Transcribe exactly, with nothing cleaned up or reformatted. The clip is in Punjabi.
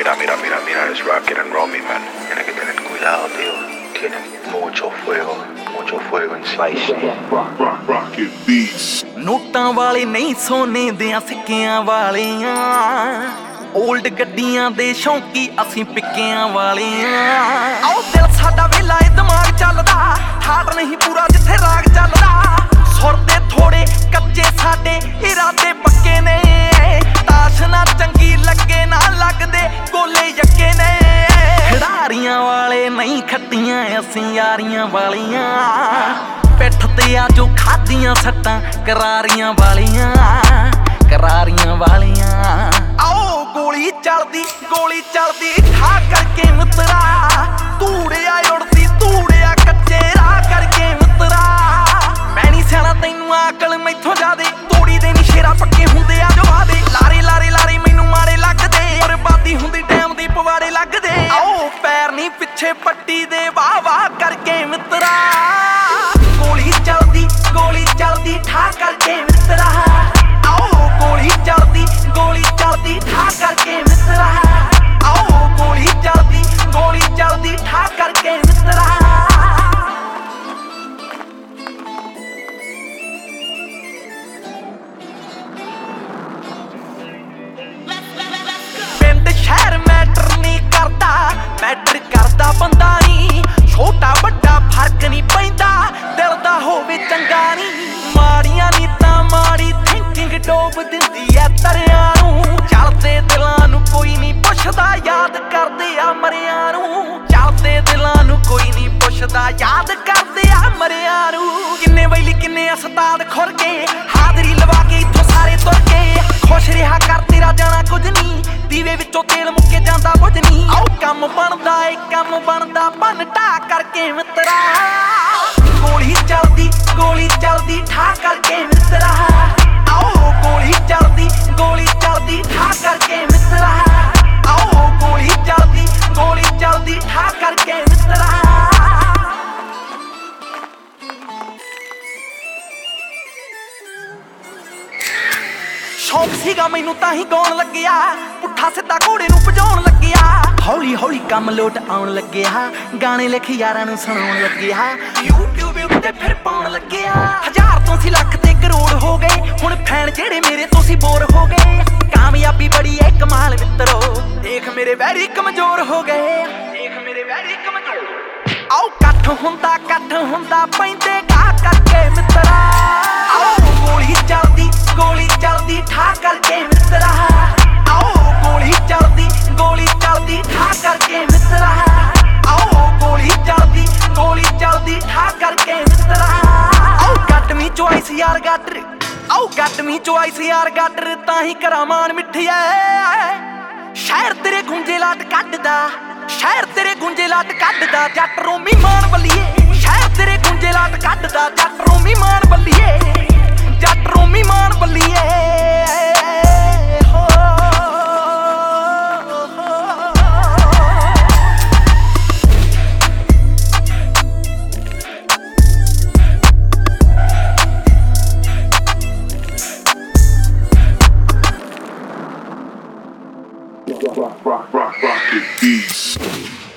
Mira, mira, mira, mira, es rocket and roll, mi man. Tienes que tener cuidado, tío. Tienen mucho fuego, mucho fuego en spicy. Rocket beats. ਨੋਟਾਂ ਵਾਲੇ ਨਹੀਂ ਸੋਨੇ ਦਿਆਂ ਸਿੱਕਿਆਂ ਵਾਲਿਆਂ ਓਲਡ ਗੱਡੀਆਂ ਦੇ ਸ਼ੌਂਕੀ ਅਸੀਂ ਪਿੱਕਿਆਂ ਵਾਲਿਆਂ ਆਓ ਦਿਲ ਸਾਡਾ ਵੇਲਾ ਏ ਦਿਮਾਗ ਚੱਲਦਾ ਠਾੜ ਨਹੀਂ ਪੂਰਾ ਜਿੱਥੇ ਰਾਗ ਚੱਲਦਾ ਸੁਰ ਦੇ ਥੋੜੇ ਕੱਚੇ ਸਾਡੇ ਇਰਾਦੇ ਪੱਕੇ ਨੇ ਤਾਸ਼ ਨਾ ਚੰਗੀ ਲੱਗੇ ਨਾ ਲੱਗਦੇ ਗੋਲੇ ਯੱਕੇ ਨੇ ਖਿਡਾਰੀਆਂ ਵਾਲੇ ਨਹੀਂ ਖੱਟੀਆਂ ਅਸੀਂ ਯਾਰੀਆਂ ਵਾਲੀਆਂ ਪਿੱਠ ਤੇ ਆ ਜੋ ਖਾਦੀਆਂ ਸੱਟਾਂ ਕਰਾਰੀਆਂ ਵਾਲੀਆਂ ਕਰਾਰੀਆਂ ਵਾਲੀਆਂ ਆਓ ਗੋਲੀ ਚੱਲਦੀ ਗੋਲੀ ਚੱਲਦੀ ਠਾ ਕਰਕੇ ਮਿੱਤਰਾ ਧੂੜਿਆ ਉੜਦੀ ਧੂੜਿਆ ਕੱਚੇ ਰਾਹ ਕਰਕੇ ਮਿੱਤਰਾ ਮੈਂ ਨਹੀਂ ਸਿਆਣਾ ਤੈਨੂੰ ਆਕਲ ਮੈਥੋਂ ਜਾਦੇ ਤੋੜੀ ਦੇ ਨੀ ਸ਼ੇਰਾ ਪੱਕੇ ਹੁੰਦੇ ਆ ਜੋ ਵਾਦੇ ਲਾਰੇ ਲਾਰੇ ਲਾਰੇ ਮੈਨੂੰ ਮਾਰੇ ਲੱਗਦੇ ਬਰਬਾਦੀ ਹੁੰਦੀ ਟਾਈਮ ਦੀ ਪਵਾੜੇ ਲੱਗਦੇ ਆਓ ਪੈਰ ਨਹੀਂ ਪਿੱਛੇ ਪੱਟੀ ਦੇ ਵਾਹ ਵਾਹ ਕਰਕੇ ਮਿੱਤਰਾ ਗੋਲੀ ਚੱਲਦੀ ਗੋਲੀ ਚੱਲਦੀ ਠਾ ਕਰਕੇ ਮਿੱਤਰਾ ਆਓ ਗੋਲੀ ਚੱਲਦੀ ਗੋਲੀ ਚੱਲਦੀ ਠਾ ਕਰਕੇ ਮਿੱਤਰਾ ਆਓ ਗੋਲੀ ਚੱਲਦੀ ਗੋਲੀ ਚੱਲਦੀ ਠਾ ਕਰਕੇ ਮਿੱਤਰਾ ਪਿੰਡ ਸ਼ਹਿਰ ਮੈਟਰ ਨਹੀਂ ਕਰਦਾ ਮੈਟਰ ਕਰਦਾ ਬੰਦਾ ਨਹੀਂ ਛੋਟਾ ਵੱਡਾ ਫਰਕ ਨਹੀਂ ਪੈਂਦਾ ਦਿਲ ਦਾ ਹੋਵੇ ਚੰਗਾ ਨਹੀਂ ਮਾੜੀਆਂ ਨੀਤਾਂ ਮਾੜੀ ਥਿੰਕਿੰਗ ਡੋਬ ਦਿੰਦੀ ਐ ਤਰਿਆਂ ਨੂੰ ਚੱਲਦੇ ਦਿਲਾਂ ਨੂੰ ਕੋਈ ਨਹੀਂ ਪੁੱਛਦਾ ਯਾਦ ਕਰਦੇ ਆ ਮਰਿਆਂ ਨੂੰ ਚੱਲਦੇ ਦਿਲਾਂ ਨੂੰ ਕੋਈ ਨਹੀਂ ਪੁੱਛਦਾ ਯਾਦ ਕਰਦੇ ਆ ਮਰਿਆਂ ਨੂੰ ਕਿੰਨੇ ਵੈਲੀ ਕਿੰਨੇ ਉਸਤਾਦ ਖੁਰ ਕੇ ਹਾਜ਼ਰੀ ਲਵਾ ਕੇ ਇੱਥੋਂ ਸਾਰੇ ਤੁਰ ਕੇ ਖੁਸ਼ ਰਿਹਾ ਕਰ ਤੇਰਾ ਜਾਣਾ ਕੁਝ ਨਹੀਂ ਦੀਵੇ ਵਿੱਚੋਂ ਤੇਲ ਮੁੱਕੇ ਜਾਂਦਾ ਕੁਝ ਨਹੀਂ ਆਓ ਕੰਮ ਬਣਦਾ ਏ ਕੰਮ ਬਣਦਾ ਭੰਨ ਢਾ ਕਰਕੇ ਮਿੱਤਰਾ ਗੋਲੀ ਚੱਲਦੀ ਗੋਲੀ ਚੱਲਦੀ ਠਾ ਕਰਕੇ ਮਿੱਤਰਾ ਆਓ ਗੋਲੀ ਚੱਲਦੀ ਗੋਲੀ ਚੱਲਦੀ ਠਾ ਕਰਕੇ ਮਿੱਤਰਾ ਆਓ ਗੋਲੀ ਚੱਲਦੀ ਗੋਲੀ ਚੱਲਦੀ ਠਾ ਕਰਕੇ ਮਿੱਤਰਾ ਸ਼ੌਂਕ ਸੀਗਾ ਮੈਨੂੰ ਤਾਂ ਹੀ ਗਾਉਣ ਲੱਗਿਆ ਪੁੱਠਾ ਸਿੱਧਾ ਘੋੜੇ ਨੂੰ ਭਜਾਉਣ ਲੱਗਿਆ ਹੌਲੀ ਹੌਲੀ ਕੰਮ ਲੋਟ ਆਉਣ ਲੱਗਿਆ ਗਾਣੇ ਲਿਖ ਯਾਰਾਂ ਨੂੰ ਸੁਣਾਉਣ ਲੱਗਿਆ YouTube ਉੱਤੇ ਫਿਰ ਪਾਉਣ ਲੱਗਿਆ ਹਜ਼ਾਰ ਤੋਂ ਸੀ ਲੱਖ ਤੇ ਕਰੋੜ ਹੋ ਗਏ ਹੁਣ ਫੈਨ ਜਿਹੜੇ ਮੇਰੇ ਤੋਂ ਸੀ ਬੋਰ ਹੋ ਗਏ ਕਾਮਯਾਬੀ ਬੜੀ ਏ ਕਮਾਲ ਮਿੱਤਰੋ ਦੇਖ ਮੇਰੇ ਵੈਰੀ ਕਮਜ਼ੋਰ ਹੋ ਗਏ ਦੇਖ ਮੇਰੇ ਵੈਰੀ ਕਮਜ਼ੋਰ ਆਓ ਇਕੱਠ ਹੁੰਦਾ ਇਕੱਠ ਹੁੰਦਾ ਪੈਂਦੇ ਗਾ ਕਰਕੇ ਮਿੱਤਰਾ ਆਓ ਗੋਲੀ ਚੱਲਦੀ ਗੋਲੀ ਚੱਲਦੀ ਠਾ ਕਰਕੇ ਮਿੱਤਰਾ ਆਓ ਗੋਲੀ ਚੱਲਦੀ ਗੋਲੀ ਚੱਲਦੀ ਠਾ ਕਰਕੇ ਮਿੱਤਰਾ ਆਓ ਗੋਲੀ ਚੱਲਦੀ ਗੋਲੀ ਚੱਲਦੀ ਠਾ ਕਰਕੇ ਮਿੱਤਰਾ ਆਓ ਗੱਟ ਮੀ ਚੋਇਸ ਯਾਰ ਗੱਟਰ ਆਓ ਗੱਟ ਮੀ ਚੋਇਸ ਯਾਰ ਗੱਟਰ ਤਾਂ ਹੀ ਕਰਾਂ ਮਾਨ ਮਿੱਠੀਏ ਸ਼ਹਿਰ ਤੇਰੇ ਗੁੰਜੇ ਲਾਟ ਕੱਢਦਾ ਸ਼ਹਿਰ ਤੇਰੇ ਗੁੰਜੇ ਲਾਟ ਕੱਢਦਾ ਜੱਟ ਰੋਮੀ ਮਾਨ ਬੱਲੀਏ ਸ਼ਹਿਰ ਤੇਰੇ ਗੁੰਜੇ ਲਾਟ ਕੱਢਦਾ ਜੱਟ ਰੋਮੀ ਮਾਨ ਬੱਲੀਏ ਜੱਟ ਰੋਮੀ ਮਾਨ ਬੱਲੀਏ Rock, rock, rock, rocket beats.